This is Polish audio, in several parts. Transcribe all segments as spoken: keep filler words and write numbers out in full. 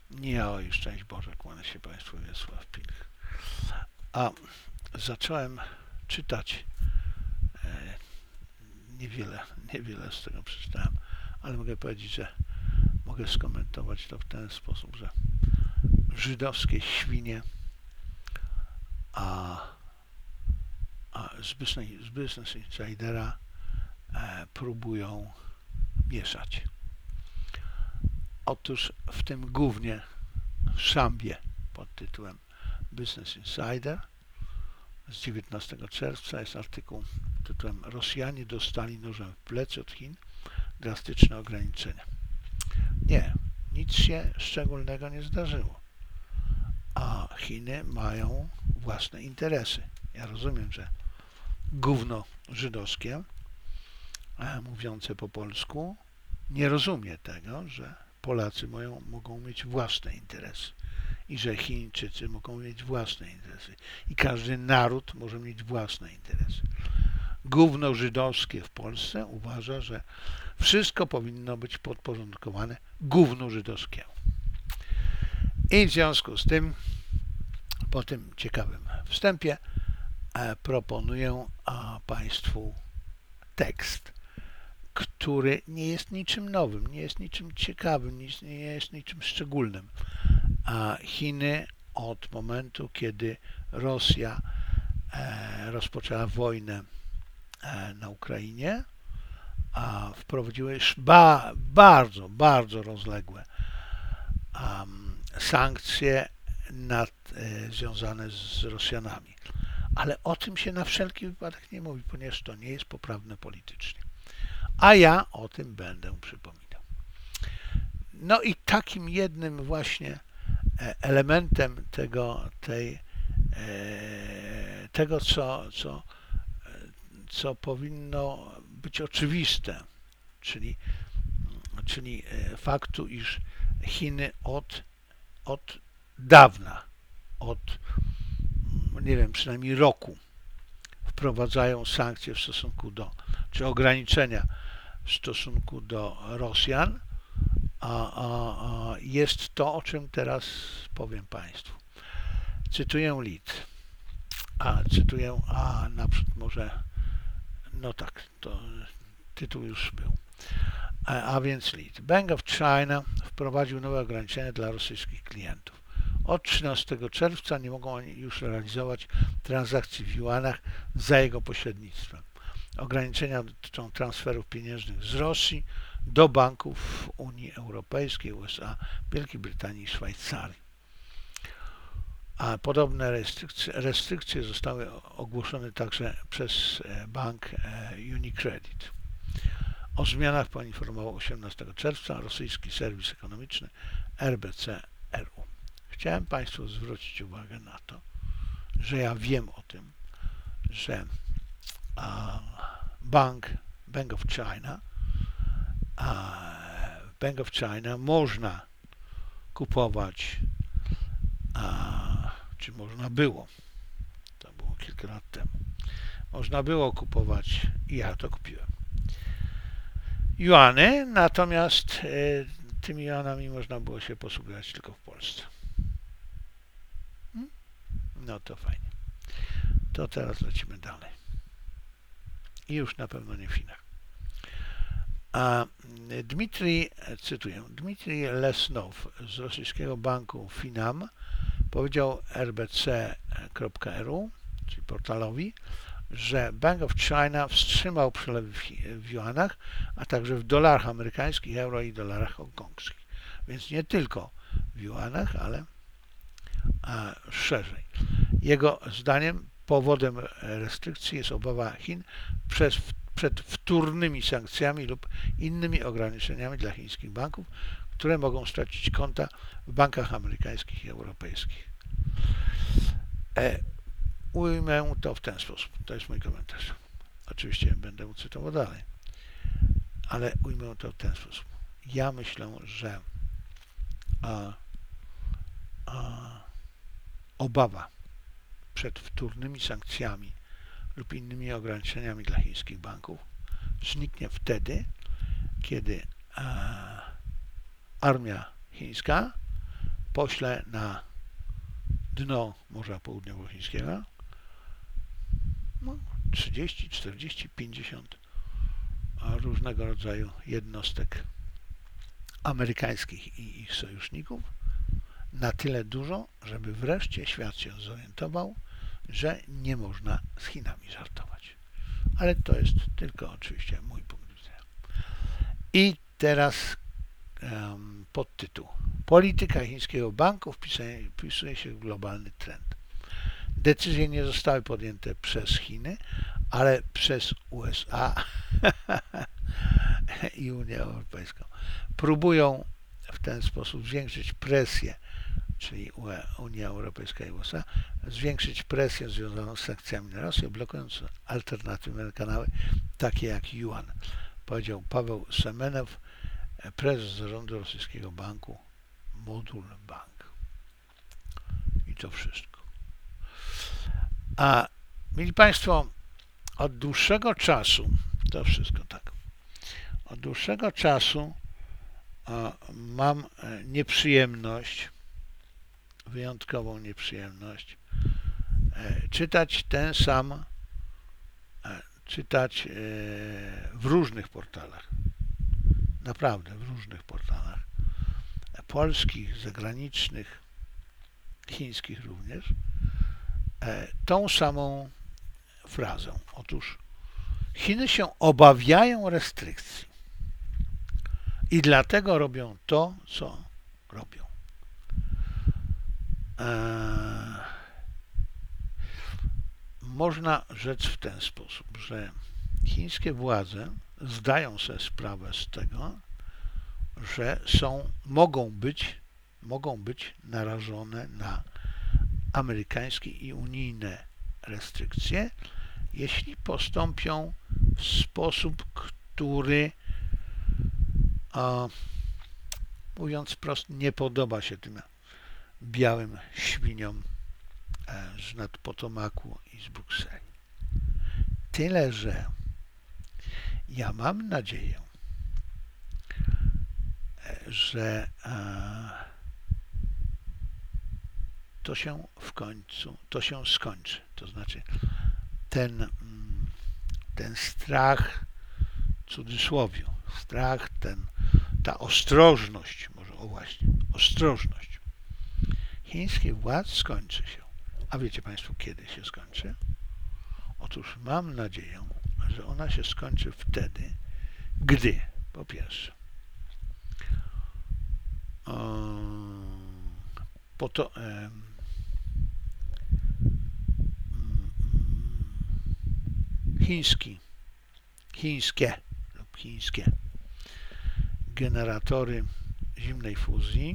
Nie, oj, szczęść Boże, kłania się Państwu Wiesław Pilch. A zacząłem czytać, e, niewiele, niewiele z tego przeczytałem, ale mogę powiedzieć, że mogę skomentować to w ten sposób, że żydowskie świnie a, a z, business, z Business Insidera e, próbują mieszać. Otóż w tym głównie szambie pod tytułem Business Insider z dziewiętnastego czerwca jest artykuł pod tytułem Rosjanie dostali nożem w plecy od Chin, drastyczne ograniczenia. Nie, nic się szczególnego nie zdarzyło, a Chiny mają własne interesy. Ja rozumiem, że gówno żydowskie, mówiące po polsku, nie rozumie tego, że Polacy mają, mogą mieć własne interesy i że Chińczycy mogą mieć własne interesy i każdy naród może mieć własne interesy. Gówno żydowskie w Polsce uważa, że wszystko powinno być podporządkowane gównu żydowskiemu. I w związku z tym, po tym ciekawym wstępie, proponuję Państwu tekst, który nie jest niczym nowym, nie jest niczym ciekawym, nie jest niczym szczególnym. A Chiny od momentu, kiedy Rosja rozpoczęła wojnę na Ukrainie, a wprowadziły ba, bardzo, bardzo rozległe um, sankcje nad, e, związane z Rosjanami. Ale o tym się na wszelki wypadek nie mówi, ponieważ to nie jest poprawne politycznie. A ja o tym będę przypominał. No i takim jednym właśnie elementem tego, tej, tego co, co, co powinno być oczywiste, czyli, czyli faktu, iż Chiny od, od dawna, od nie wiem, przynajmniej roku wprowadzają sankcje w stosunku do, czy ograniczenia w stosunku do Rosjan, a, a, a jest to, o czym teraz powiem Państwu. Cytuję Lid, a cytuję, a naprzód może, no tak, to tytuł już był. A, a więc Lid. Bank of China wprowadził nowe ograniczenia dla rosyjskich klientów. Od trzynastego czerwca nie mogą oni już realizować transakcji w juanach za jego pośrednictwem. Ograniczenia dotyczą transferów pieniężnych z Rosji do banków w Unii Europejskiej, U S A, Wielkiej Brytanii i Szwajcarii. A podobne restrykcje, restrykcje zostały ogłoszone także przez bank UniCredit. O zmianach poinformował osiemnastego czerwca rosyjski serwis ekonomiczny R B C R U. Chciałem Państwu zwrócić uwagę na to, że ja wiem o tym, że a, bank, Bank of China, a, Bank of China można kupować, a, czy można było, to było kilka lat temu, można było kupować, i ja to kupiłem, juany, natomiast y, tymi juanami można było się posługiwać tylko w Polsce. Hmm? No to fajnie. To teraz lecimy dalej. I już na pewno nie w Chinach. A Dmitrij, cytuję, Dmitrij Lesnow z rosyjskiego banku Finam powiedział R B C kropka R U, czyli portalowi, że Bank of China wstrzymał przelewy w juanach, a także w dolarach amerykańskich, euro i dolarach hongkongskich. Więc nie tylko w juanach, ale a, szerzej. Jego zdaniem powodem restrykcji jest obawa Chin przez, przed wtórnymi sankcjami lub innymi ograniczeniami dla chińskich banków, które mogą stracić konta w bankach amerykańskich i europejskich. E, ujmę to w ten sposób. To jest mój komentarz. Oczywiście będę cytował dalej, ale ujmę to w ten sposób. Ja myślę, że a, a, obawa przed wtórnymi sankcjami lub innymi ograniczeniami dla chińskich banków zniknie wtedy, kiedy a, armia chińska pośle na dno Morza Południowochińskiego no, trzydzieści, czterdzieści, pięćdziesiąt różnego rodzaju jednostek amerykańskich i ich sojuszników, na tyle dużo, żeby wreszcie świat się zorientował, że nie można z Chinami żartować. Ale to jest tylko oczywiście mój punkt widzenia. I teraz um, podtytuł. Polityka chińskiego banku wpisuje, wpisuje się w globalny trend. Decyzje nie zostały podjęte przez Chiny, ale przez U S A i Unię Europejską. Próbują w ten sposób zwiększyć presję, czyli Unia Europejska i U S A, zwiększyć presję związaną z sankcjami na Rosję, blokując alternatywne kanały, takie jak Yuan, powiedział Paweł Semenow, prezes zarządu rosyjskiego banku Modul Bank. I to wszystko. A mieli Państwo, od dłuższego czasu, to wszystko tak, od dłuższego czasu a, mam nieprzyjemność, wyjątkową nieprzyjemność, e, czytać ten sam, e, czytać e, w różnych portalach, naprawdę w różnych portalach, e, polskich, zagranicznych, chińskich również, e, tą samą frazę. Otóż Chiny się obawiają restrykcji i dlatego robią to, co robią. Eee, można rzec w ten sposób, że chińskie władze zdają sobie sprawę z tego, że są, mogą być, mogą być narażone na amerykańskie i unijne restrykcje, jeśli postąpią w sposób, który, a, mówiąc wprost, nie podoba się tym białym świniom z nad Potomaku i z Brukseli. Tyle, że ja mam nadzieję, że a, to się w końcu, to się skończy. To znaczy ten, ten strach, w cudzysłowiu, strach, ten, ta ostrożność, może o właśnie, ostrożność chińskich władz skończy się. A wiecie Państwo, kiedy się skończy? Otóż mam nadzieję, że ona się skończy wtedy, gdy, po pierwsze, po to, chiński, chińskie lub chińskie generatory zimnej fuzji,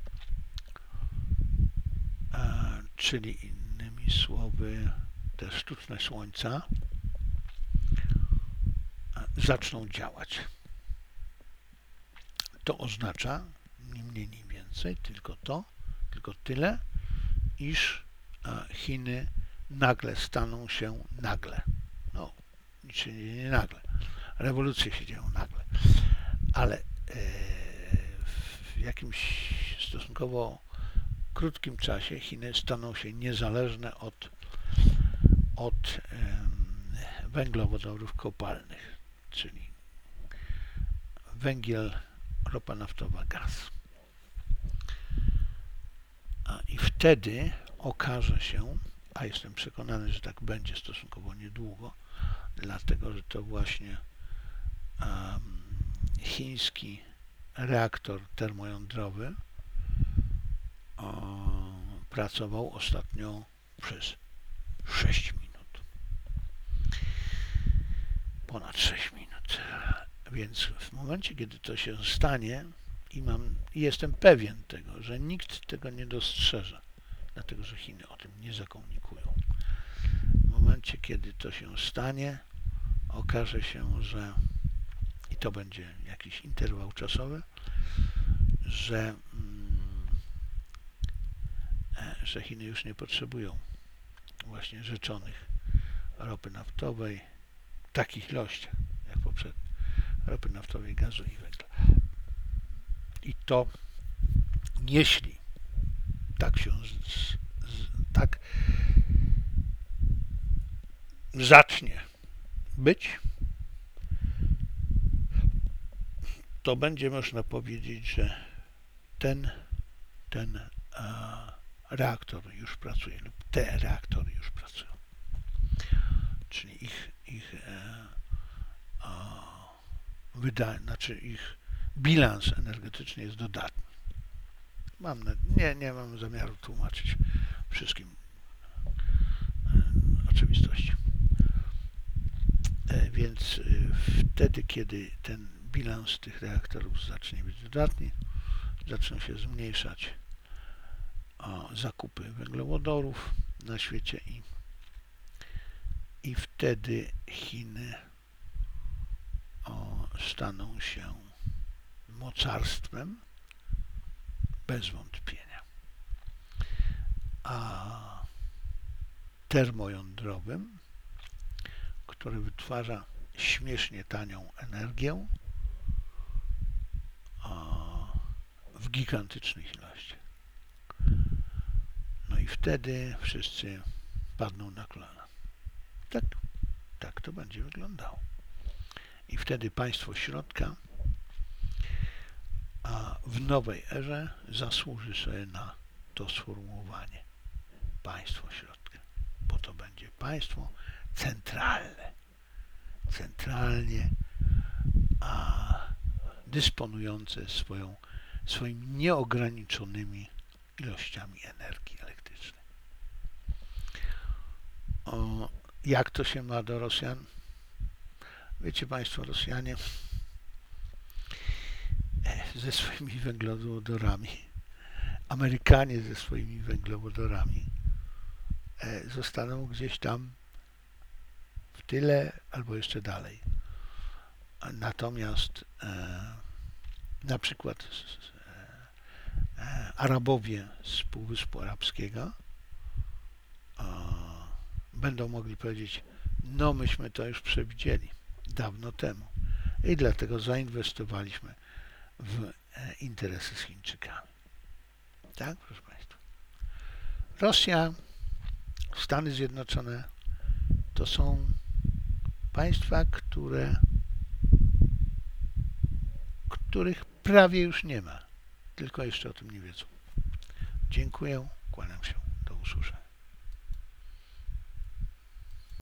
czyli innymi słowy te sztuczne słońca, zaczną działać. To oznacza ni mniej, ni więcej, tylko to, tylko tyle, iż Chiny nagle staną się nagle. No, nic się nie dzieje nagle. Rewolucje się dzieją nagle. Ale w jakimś stosunkowo krótkim czasie Chiny staną się niezależne od, od węglowodorów kopalnych, czyli węgiel, ropa naftowa, gaz. I wtedy okaże się, a jestem przekonany, że tak będzie stosunkowo niedługo, dlatego, że to właśnie um, chiński reaktor termojądrowy o, pracował ostatnio przez sześć minut. Ponad sześć minut. Więc w momencie, kiedy to się stanie, i mam, jestem pewien tego, że nikt tego nie dostrzeże, dlatego że Chiny o tym nie zakomunikują. W momencie, kiedy to się stanie, okaże się, że i to będzie jakiś interwał czasowy, że, że Chiny już nie potrzebują właśnie rzeczonych ropy naftowej w takich ilościach jak poprzednio, ropy naftowej, gazu i węgla. I to, jeśli tak się z, z, tak zacznie być, to będzie można powiedzieć, że ten, ten a, reaktor już pracuje lub te reaktory już pracują. Czyli ich, ich e, a, wyda, znaczy ich bilans energetyczny jest dodatni. Mam, nie, nie mam zamiaru tłumaczyć wszystkim e, oczywistości. E, więc e, wtedy, kiedy ten bilans tych reaktorów zacznie być dodatni, zaczną się zmniejszać a, zakupy węglowodorów na świecie i, i wtedy Chiny o, staną się mocarstwem bez wątpienia. A termojądrowym, który wytwarza śmiesznie tanią energię w gigantycznych ilościach. No i wtedy wszyscy padną na kolana. Tak, tak to będzie wyglądało. I wtedy państwo środka a w nowej erze zasłuży sobie na to sformułowanie państwo środka, bo to będzie państwo centralne, centralnie a dysponujące swoją, swoimi nieograniczonymi ilościami energii elektrycznej. O, jak to się ma do Rosjan? Wiecie Państwo, Rosjanie ze swoimi węglowodorami, Amerykanie ze swoimi węglowodorami zostaną gdzieś tam w tyle albo jeszcze dalej. Natomiast e, na przykład e, Arabowie z Półwyspu Arabskiego e, będą mogli powiedzieć, no myśmy to już przewidzieli dawno temu i dlatego zainwestowaliśmy w e, interesy z Chińczykami. Tak, proszę Państwa. Rosja, Stany Zjednoczone to są państwa, które, których prawie już nie ma, tylko jeszcze o tym nie wiedzą. Dziękuję, kłaniam się, do usłyszenia.